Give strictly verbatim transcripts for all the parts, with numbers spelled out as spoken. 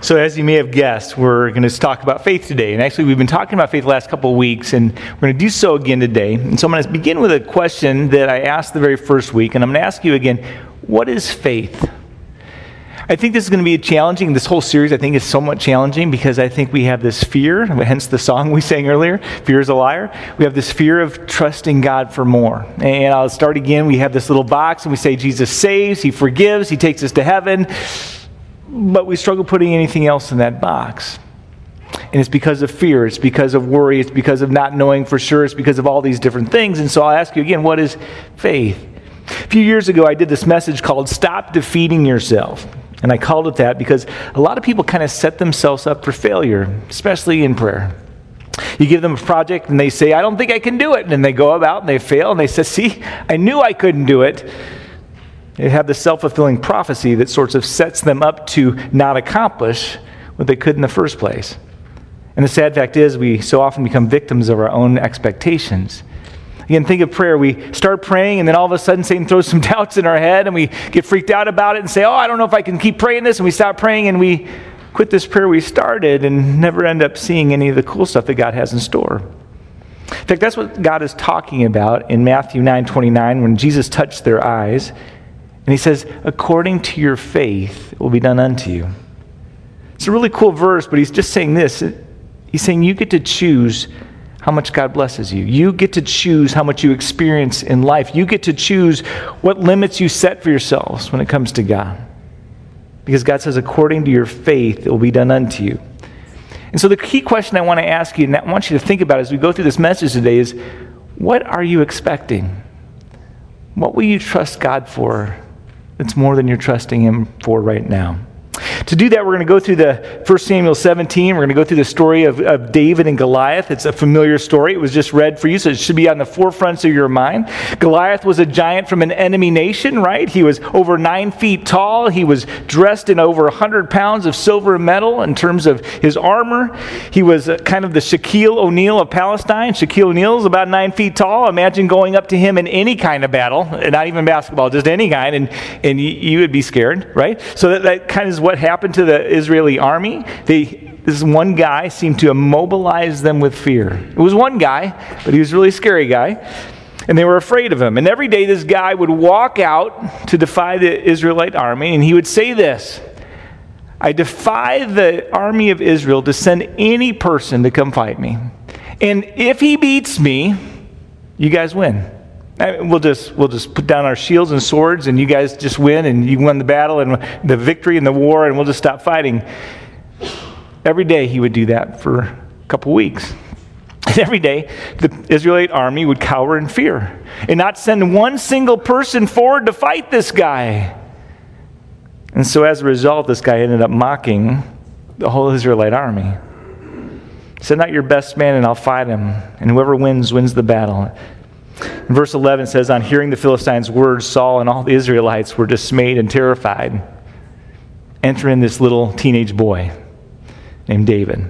So as you may have guessed, we're going to talk about faith today. And actually, we've been talking about faith the last couple of weeks, and we're going to do so again today. And so I'm going to begin with a question that I asked the very first week, and I'm going to ask you again, what is faith? I think this is going to be challenging. This whole series, I think, is somewhat challenging because I think we have this fear, hence the song we sang earlier, Fear is a Liar. We have this fear of trusting God for more. And I'll start again. We have this little box, and we say Jesus saves, He forgives, He takes us to heaven. But we struggle putting anything else in that box. And it's because of fear. It's because of worry. It's because of not knowing for sure. It's because of all these different things. And so I'll ask you again, what is faith? A few years ago, I did this message called Stop Defeating Yourself. And I called it that because a lot of people kind of set themselves up for failure, especially in prayer. You give them a project and they say, I don't think I can do it. And then they go about and they fail and they say, see, I knew I couldn't do it. They have the self-fulfilling prophecy that sort of sets them up to not accomplish what they could in the first place. And the sad fact is we so often become victims of our own expectations. Again, think of prayer. We start praying and then all of a sudden Satan throws some doubts in our head and we get freaked out about it and say, oh, I don't know if I can keep praying this. And we stop praying and we quit this prayer we started and never end up seeing any of the cool stuff that God has in store. In fact, that's what God is talking about in Matthew nine twenty-nine when Jesus touched their eyes. And he says, according to your faith, it will be done unto you. It's a really cool verse, but he's just saying this. He's saying you get to choose how much God blesses you. You get to choose how much you experience in life. You get to choose what limits you set for yourselves when it comes to God. Because God says, according to your faith, it will be done unto you. And so the key question I want to ask you, and I want you to think about as we go through this message today is, what are you expecting? What will you trust God for that's more than you're trusting Him for right now? To do that, we're going to go through the First Samuel seventeen. We're going to go through the story of, of David and Goliath. It's a familiar story. It was just read for you, so it should be on the forefronts of your mind. Goliath was a giant from an enemy nation, right? He was over nine feet tall. He was dressed in over one hundred pounds of silver and metal in terms of his armor. He was kind of the Shaquille O'Neal of Palestine. Shaquille O'Neal is about nine feet tall. Imagine going up to him in any kind of battle, not even basketball, just any kind, and, and you, you would be scared, right? So that, that kind of is what happened to the Israeli army. They, this one guy seemed to immobilize them with fear. It was one guy, but he was a really scary guy, and they were afraid of him. And every day this guy would walk out to defy the Israelite army, and he would say this, I defy the army of Israel to send any person to come fight me. And if he beats me, you guys win. We'll just we'll just put down our shields and swords, and you guys just win, and you won the battle and the victory and the war, and we'll just stop fighting. Every day he would do that for a couple weeks. And every day the Israelite army would cower in fear and not send one single person forward to fight this guy. And so as a result, this guy ended up mocking the whole Israelite army. Send out your best man and I'll fight him, and whoever wins, wins the battle. In verse eleven says, on hearing the Philistines' words, Saul and all the Israelites were dismayed and terrified. Enter in this little teenage boy named David.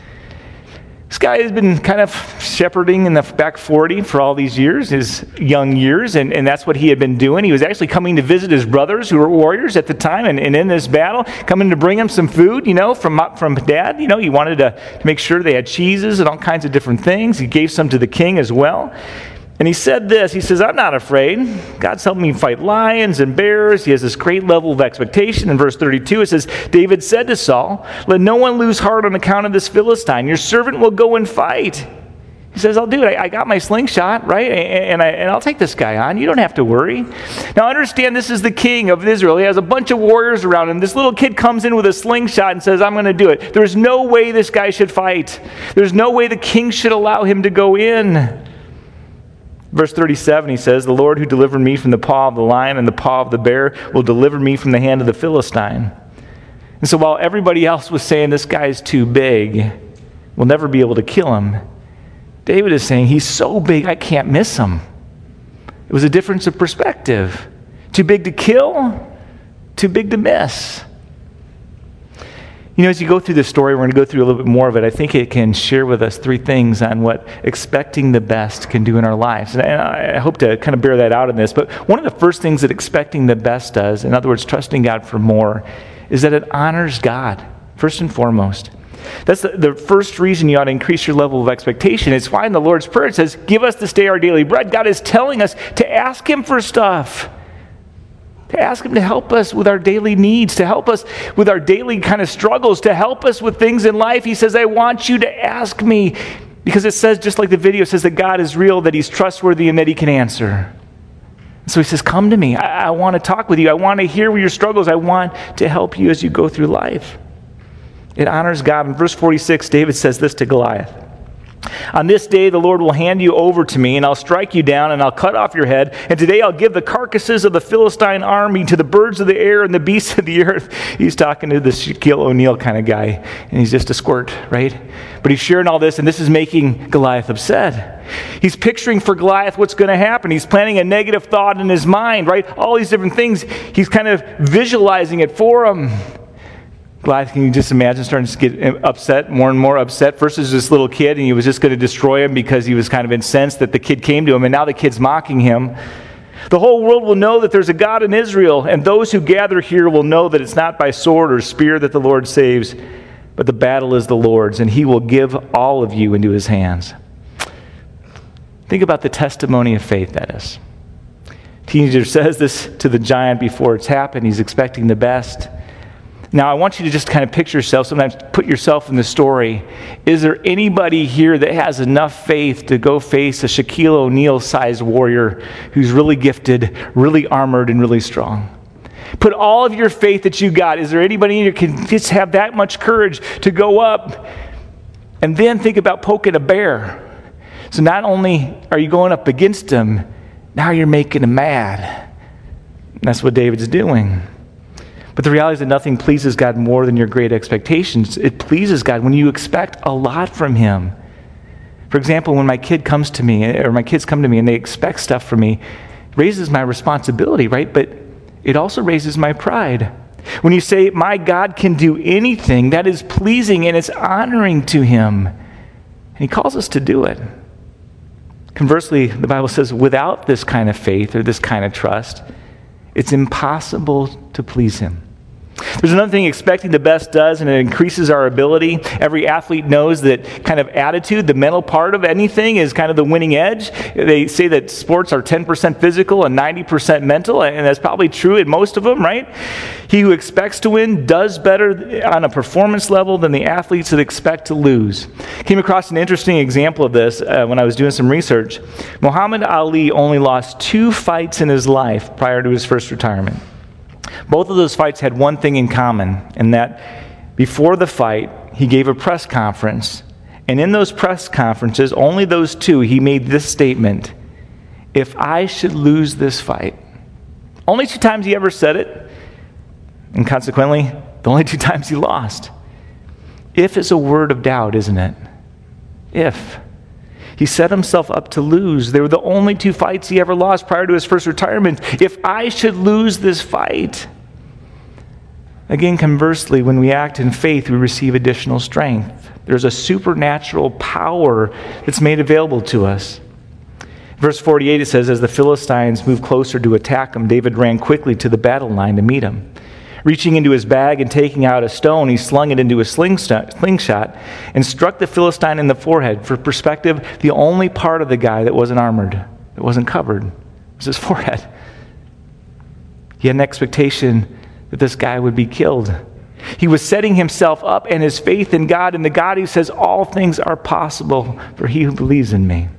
This guy has been kind of shepherding in the back forty for all these years, his young years, and, and that's what he had been doing. He was actually coming to visit his brothers who were warriors at the time, and, and in this battle, coming to bring them some food, you know, from, from dad. You know, he wanted to, to make sure they had cheeses and all kinds of different things. He gave some to the king as well. And he said this, he says, I'm not afraid. God's helped me fight lions and bears. He has this great level of expectation. In verse thirty-two, it says, David said to Saul, let no one lose heart on account of this Philistine. Your servant will go and fight. He says, I'll do it. I, I got my slingshot, right? And, I, and I'll take this guy on. You don't have to worry. Now understand, this is the king of Israel. He has a bunch of warriors around him. This little kid comes in with a slingshot and says, I'm going to do it. There's no way this guy should fight. There's no way the king should allow him to go in. Verse thirty-seven, he says, the Lord who delivered me from the paw of the lion and the paw of the bear will deliver me from the hand of the Philistine. And so while everybody else was saying this guy's too big, we'll never be able to kill him, David is saying he's so big I can't miss him. It was a difference of perspective. Too big to kill, too big to miss. You know, as you go through this story, we're going to go through a little bit more of it. I think it can share with us three things on what expecting the best can do in our lives. And I hope to kind of bear that out in this. But one of the first things that expecting the best does, in other words, trusting God for more, is that it honors God. first and foremost. That's the, the first reason you ought to increase your level of expectation. It's why in the Lord's Prayer it says, give us this day our daily bread. God is telling us to ask him for stuff. To ask him to help us with our daily needs, to help us with our daily kind of struggles, to help us with things in life. He says, I want you to ask me. Because it says, just like the video says, that God is real, that he's trustworthy, and that he can answer. So he says, come to me. I, I want to talk with you. I want to hear your struggles. I want to help you as you go through life. It honors God. In verse forty-six, David says this to Goliath. On this day, the Lord will hand you over to me, and I'll strike you down, and I'll cut off your head. And today I'll give the carcasses of the Philistine army to the birds of the air and the beasts of the earth. He's talking to the Shaquille O'Neal kind of guy, and he's just a squirt, right? But he's sharing all this, and this is making Goliath upset. He's picturing for Goliath what's going to happen. He's planning a negative thought in his mind, right? All these different things. He's kind of visualizing it for him. Goliath, can you just imagine starting to get upset, more and more upset? First was this little kid, and he was just going to destroy him because he was kind of incensed that the kid came to him, and now the kid's mocking him. The whole world will know that there's a God in Israel, and those who gather here will know that it's not by sword or spear that the Lord saves, but the battle is the Lord's, and he will give all of you into his hands. Think about the testimony of faith, that is. Teenager says this to the giant before it's happened. He's expecting the best. Now, I want you to just kind of picture yourself, sometimes put yourself in the story. Is there anybody here that has enough faith to go face a Shaquille O'Neal-sized warrior who's really gifted, really armored, and really strong? Put all of your faith that you got. Is there anybody who can just have that much courage to go up? And then think about poking a bear. So not only are you going up against him, now you're making him mad. And that's what David's doing. But the reality is that nothing pleases God more than your great expectations. It pleases God when you expect a lot from him. For example, when my kid comes to me, or my kids come to me and they expect stuff from me, it raises my responsibility, right? But it also raises my pride. When you say, my God can do anything, that is pleasing and it's honoring to him. And he calls us to do it. Conversely, the Bible says, without this kind of faith or this kind of trust, it's impossible to please him. There's another thing expecting the best does, and it increases our ability. Every athlete knows that kind of attitude, the mental part of anything, is kind of the winning edge. They say that sports are ten percent physical and ninety percent mental, and that's probably true in most of them, right? He who expects to win does better on a performance level than the athletes that expect to lose. Came across an interesting example of this uh, when I was doing some research. Muhammad Ali only lost two fights in his life prior to his first retirement. Both of those fights had one thing in common, and that before the fight, he gave a press conference. And in those press conferences, only those two, he made this statement: if I should lose this fight. Only two times he ever said it, and consequently, the only two times he lost. If is a word of doubt, isn't it? If. He set himself up to lose. They were the only two fights he ever lost prior to his first retirement. If I should lose this fight. Again, conversely, when we act in faith, we receive additional strength. There's a supernatural power that's made available to us. Verse forty-eight, it says, as the Philistines moved closer to attack him, David ran quickly to the battle line to meet him. Reaching into his bag and taking out a stone, he slung it into a slingshot and struck the Philistine in the forehead. For perspective, the only part of the guy that wasn't armored, that wasn't covered, was his forehead. He had an expectation that this guy would be killed. He was setting himself up and his faith in God, and the God who says all things are possible for he who believes in me.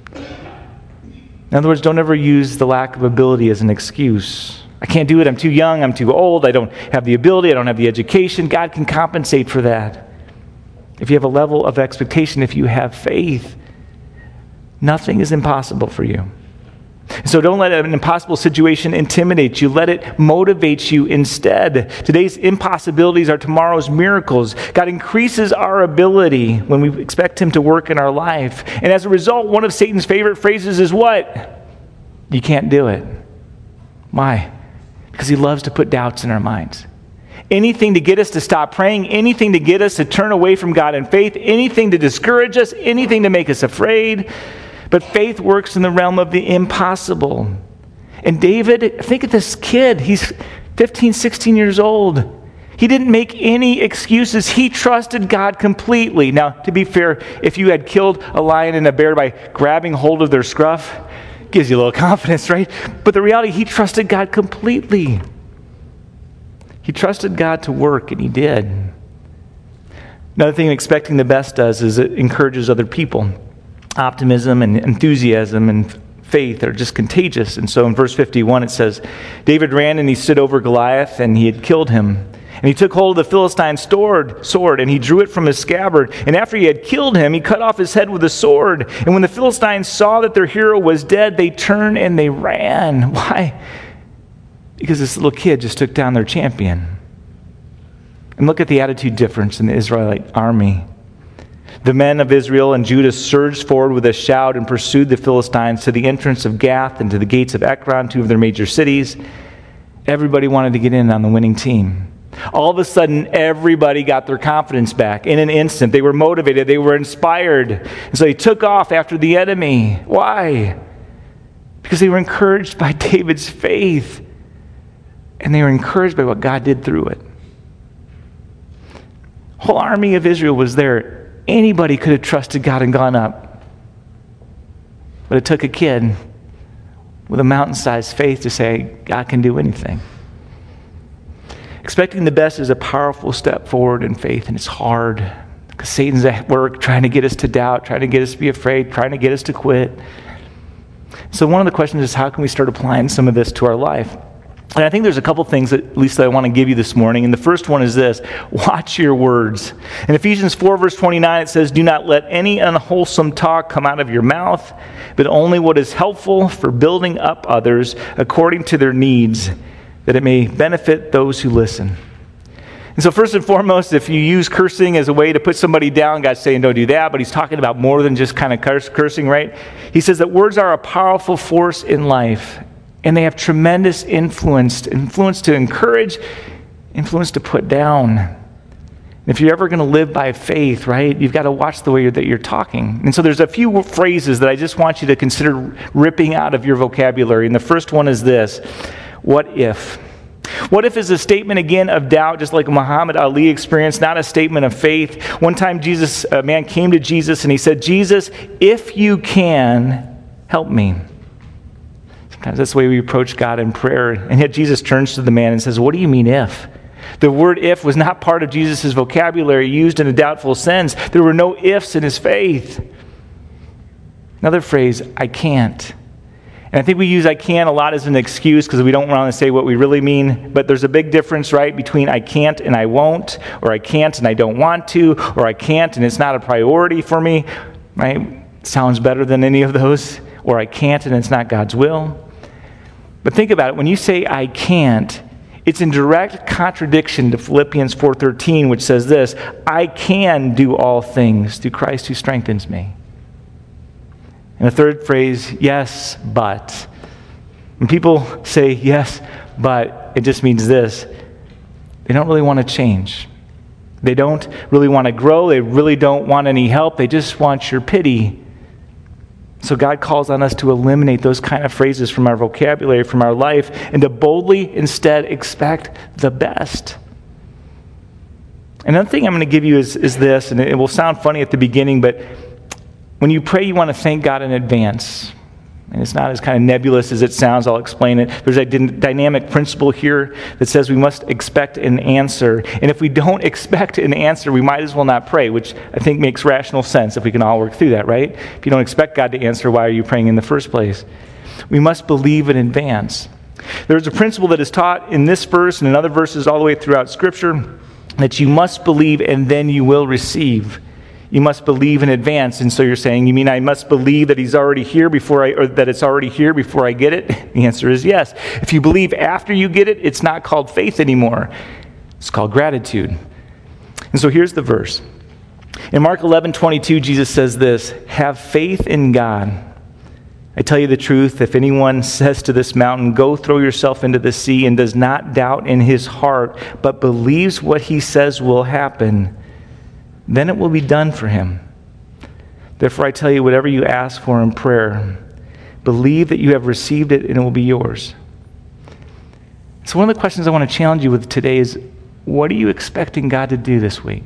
In other words, don't ever use the lack of ability as an excuse. I can't do it. I'm too young. I'm too old. I don't have the ability. I don't have the education. God can compensate for that. If you have a level of expectation, if you have faith, nothing is impossible for you. So don't let an impossible situation intimidate you. Let it motivate you instead. Today's impossibilities are tomorrow's miracles. God increases our ability when we expect him to work in our life. And as a result, one of Satan's favorite phrases is what? You can't do it. Why? Because he loves to put doubts in our minds. Anything to get us to stop praying, anything to get us to turn away from God in faith, anything to discourage us, anything to make us afraid. But faith works in the realm of the impossible. And David, think of this kid. He's fifteen, sixteen years old. He didn't make any excuses. He trusted God completely. Now, to be fair, if you had killed a lion and a bear by grabbing hold of their scruff, gives you a little confidence, right? But the reality, he trusted God completely. He trusted God to work, and he did. Another thing expecting the best does is it encourages other people. Optimism and enthusiasm and faith are just contagious. And so in verse fifty-one it says, David ran and he stood over Goliath, and he had killed him. And he took hold of the Philistine's sword, and he drew it from his scabbard. And after he had killed him, he cut off his head with a sword. And when the Philistines saw that their hero was dead, they turned and they ran. Why? Because this little kid just took down their champion. And look at the attitude difference in the Israelite army. The men of Israel and Judah surged forward with a shout and pursued the Philistines to the entrance of Gath and to the gates of Ekron, two of their major cities. Everybody wanted to get in on the winning team. All of a sudden, everybody got their confidence back in an instant. They were motivated. They were inspired. And so they took off after the enemy. Why? Because they were encouraged by David's faith. And they were encouraged by what God did through it. The whole army of Israel was there. Anybody could have trusted God and gone up. But it took a kid with a mountain-sized faith to say, God can do anything. Expecting the best is a powerful step forward in faith, and it's hard because Satan's at work trying to get us to doubt, trying to get us to be afraid, trying to get us to quit. So one of the questions is, how can we start applying some of this to our life? And I think there's a couple things that, at least that I want to give you this morning. And the first one is this: watch your words. In Ephesians four, verse twenty-nine, it says, do not let any unwholesome talk come out of your mouth, but only what is helpful for building up others according to their needs, that it may benefit those who listen. And so first and foremost, if you use cursing as a way to put somebody down, God's saying don't do that, but he's talking about more than just kind of curse, cursing, right? He says that words are a powerful force in life, and they have tremendous influence, influence to encourage, influence to put down. If you're ever going to live by faith, right, you've got to watch the way you're, that you're talking. And so there's a few phrases that I just want you to consider ripping out of your vocabulary. And the first one is this: what if? What if is a statement, again, of doubt, just like Muhammad Ali experienced, not a statement of faith. One time Jesus, a man came to Jesus and he said, Jesus, if you can, help me. Sometimes that's the way we approach God in prayer. And yet Jesus turns to the man and says, what do you mean if? The word if was not part of Jesus' vocabulary used in a doubtful sense. There were no ifs in his faith. Another phrase, I can't. And I think we use I can a lot as an excuse because we don't want to say what we really mean. But there's a big difference, right, between I can't and I won't, or I can't and I don't want to, or I can't and it's not a priority for me, right? Sounds better than any of those. Or I can't and it's not God's will. But think about it. When you say I can't, it's in direct contradiction to Philippians four thirteen, which says this: I can do all things through Christ who strengthens me. And the third phrase, yes, but. When people say yes, but, it just means this: they don't really want to change. They don't really want to grow. They really don't want any help. They just want your pity. So God calls on us to eliminate those kind of phrases from our vocabulary, from our life, and to boldly instead expect the best. Another thing I'm going to give you is, is this, and it will sound funny at the beginning, but when you pray, you want to thank God in advance. And it's not as kind of nebulous as it sounds. I'll explain it. There's a dynamic principle here that says we must expect an answer. And if we don't expect an answer, we might as well not pray, which I think makes rational sense if we can all work through that, right? If you don't expect God to answer, why are you praying in the first place? We must believe in advance. There's a principle that is taught in this verse and in other verses all the way throughout Scripture that you must believe and then you will receive. You must believe in advance. And so you're saying, you mean I must believe that he's already here before I, or that it's already here before I get it? The answer is yes. If you believe after you get it, it's not called faith anymore. It's called gratitude. And so here's the verse. In Mark eleven twenty-two, Jesus says this: have faith in God. I tell you the truth, if anyone says to this mountain, go throw yourself into the sea, and does not doubt in his heart, but believes what he says will happen, then it will be done for him. Therefore, I tell you, whatever you ask for in prayer, believe that you have received it and it will be yours. So one of the questions I want to challenge you with today is, what are you expecting God to do this week?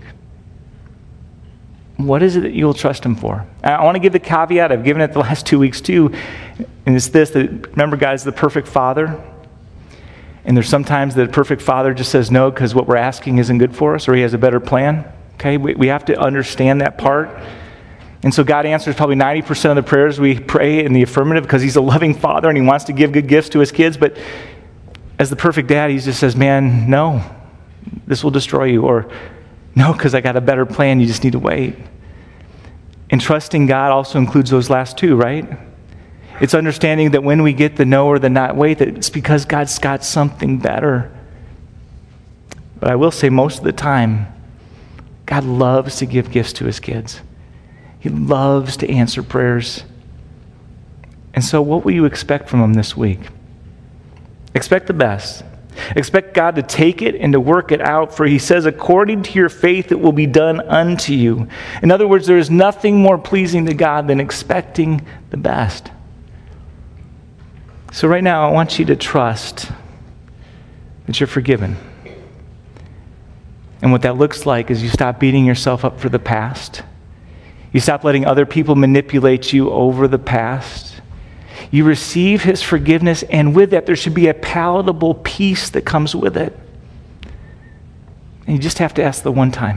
What is it that you'll trust him for? I want to give the caveat, I've given it the last two weeks too, and it's this, that remember God is the perfect Father, and there's sometimes that a perfect Father just says no because what we're asking isn't good for us, or he has a better plan. Okay, we, we have to understand that part. And so God answers probably ninety percent of the prayers we pray in the affirmative because he's a loving Father and he wants to give good gifts to his kids, but as the perfect dad, he just says, man, no, this will destroy you, or no, because I got a better plan, you just need to wait. And trusting God also includes those last two, right? It's understanding that when we get the no or the not wait, that it's because God's got something better. But I will say most of the time, God loves to give gifts to his kids. He loves to answer prayers. And so what will you expect from him this week? Expect the best. Expect God to take it and to work it out, for he says, according to your faith, it will be done unto you. In other words, there is nothing more pleasing to God than expecting the best. So right now, I want you to trust that you're forgiven. And what that looks like is you stop beating yourself up for the past. You stop letting other people manipulate you over the past. You receive his forgiveness, and with that, there should be a palatable peace that comes with it. And you just have to ask the one time.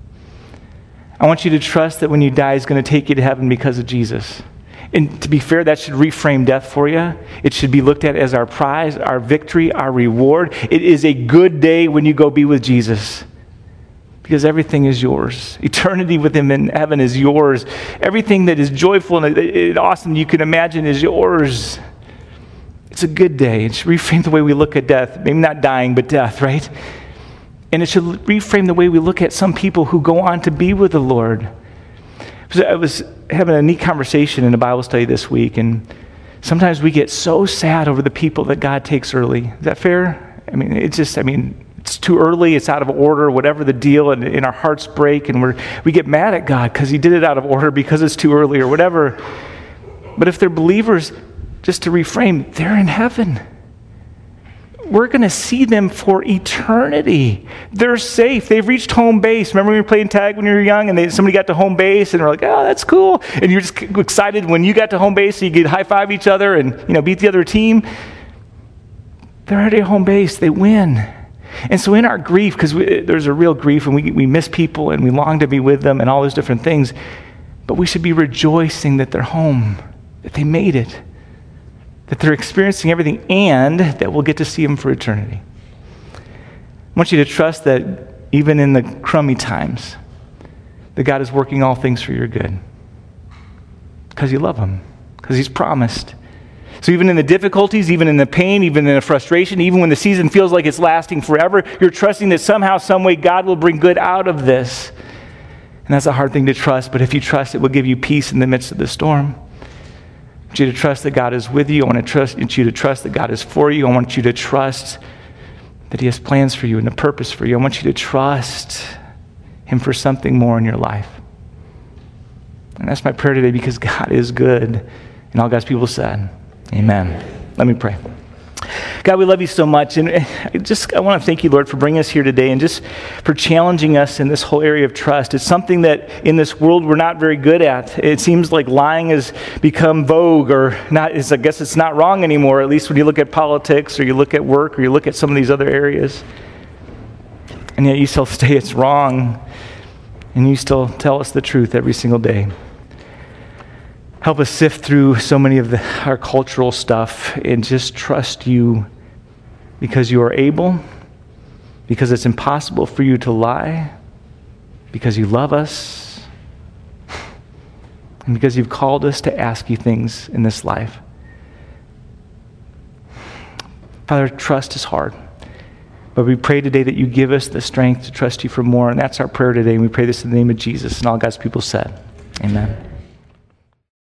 I want you to trust that when you die, he's going to take you to heaven because of Jesus. And to be fair, that should reframe death for you. It should be looked at as our prize, our victory, our reward. It is a good day when you go be with Jesus, because everything is yours. Eternity with him in heaven is yours. Everything that is joyful and awesome you can imagine is yours. It's a good day. It should reframe the way we look at death. Maybe not dying, but death, right? And it should reframe the way we look at some people who go on to be with the Lord. So I was having a neat conversation in a Bible study this week, and sometimes we get so sad over the people that God takes early. Is that fair? I mean, it's just, I mean, it's too early, it's out of order, whatever the deal, and, and our hearts break, and we're, we get mad at God because he did it out of order because it's too early or whatever. But if they're believers, just to reframe, they're in heaven. We're going to see them for eternity. They're safe. They've reached home base. Remember when you were playing tag when you were young and they, somebody got to home base and they're like, oh, that's cool. And you're just excited when you got to home base so you could high-five each other and, you know, beat the other team. They're already at home base. They win. And so in our grief, because there's a real grief and we, we miss people and we long to be with them and all those different things, but we should be rejoicing that they're home, that they made it, that they're experiencing everything, and that we'll get to see them for eternity. I want you to trust that even in the crummy times, that God is working all things for your good, because you love him, because he's promised. So even in the difficulties, even in the pain, even in the frustration, even when the season feels like it's lasting forever, you're trusting that somehow, some way, God will bring good out of this. And that's a hard thing to trust, but if you trust, it will give you peace in the midst of the storm. I want you to trust that God is with you. I want to trust want you to trust that God is for you. I want you to trust that he has plans for you and a purpose for you. I want you to trust him for something more in your life. And that's my prayer today, because God is good. And all God's people said, amen. Let me pray. God, we love you so much, and I just I want to thank you, Lord, for bringing us here today and just for challenging us in this whole area of trust. It's something that in this world we're not very good at. It seems like lying has become vogue, or not. Is I guess it's not wrong anymore, at least when you look at politics or you look at work or you look at some of these other areas. And yet you still say it's wrong, and you still tell us the truth every single day. Help us sift through so many of the, our cultural stuff and just trust you, because you are able, because it's impossible for you to lie, because you love us, and because you've called us to ask you things in this life. Father, trust is hard, but we pray today that you give us the strength to trust you for more, and that's our prayer today, and we pray this in the name of Jesus, and all God's people said, amen.